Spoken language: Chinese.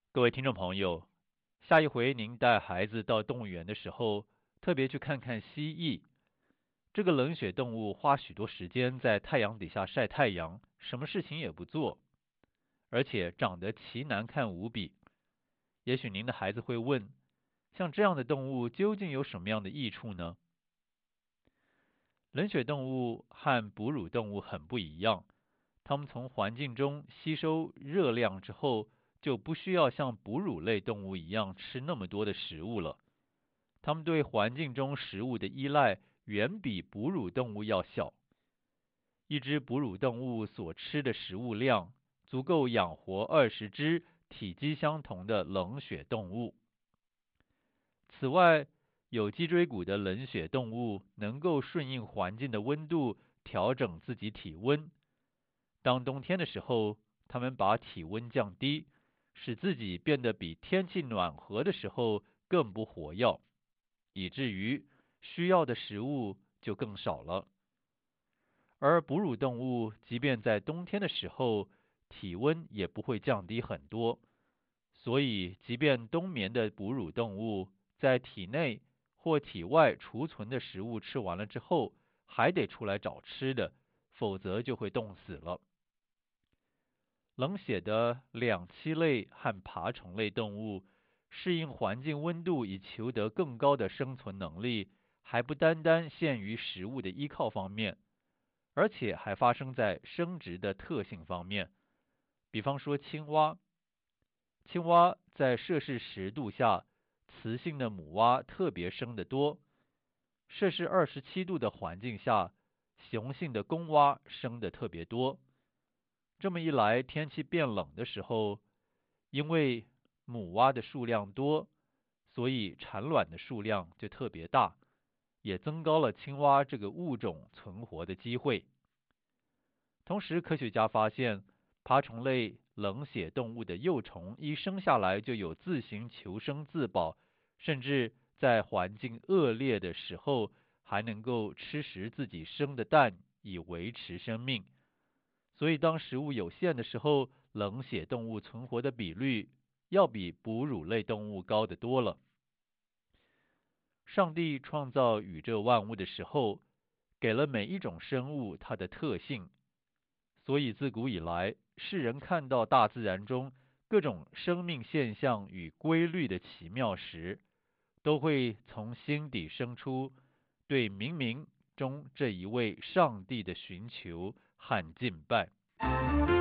各位听众朋友，下一回您带孩子到动物园的时候，特别去看看蜥蜴。这个冷血动物花许多时间在太阳底下晒太阳，什么事情也不做，而且长得奇难看无比。也许您的孩子会问，像这样的动物究竟有什么样的益处呢？冷血动物和哺乳动物很不一样，它们从环境中吸收热量之后，就不需要像哺乳类动物一样吃那么多的食物了。它们对环境中食物的依赖远比哺乳动物要小。一只哺乳动物所吃的食物量，足够养活20只体积相同的冷血动物。此外，有脊椎骨的冷血动物能够顺应环境的温度，调整自己体温。当冬天的时候，它们把体温降低，使自己变得比天气暖和的时候更不活跃，以至于需要的食物就更少了。而哺乳动物即便在冬天的时候，体温也不会降低很多，所以即便冬眠的哺乳动物在体内或体外储存的食物吃完了之后，还得出来找吃的，否则就会冻死了。冷血的两栖类和爬虫类动物适应环境温度以求得更高的生存能力，还不单单限于食物的依靠方面，而且还发生在生殖的特性方面。比方说青蛙，青蛙在摄氏10度下，雌性的母蛙特别生得多；摄氏27度的环境下，雄性的公蛙生得特别多。这么一来，天气变冷的时候，因为母蛙的数量多，所以产卵的数量就特别大，也增高了青蛙这个物种存活的机会。同时，科学家发现，爬虫类冷血动物的幼虫一生下来就有自行求生自保，甚至在环境恶劣的时候，还能够吃食自己生的蛋，以维持生命。所以，当食物有限的时候，冷血动物存活的比率要比哺乳类动物高得多了。上帝创造宇宙万物的时候，给了每一种生物它的特性，所以自古以来，世人看到大自然中各种生命现象与规律的奇妙时，都会从心底生出对冥冥中这一位上帝的寻求和敬拜。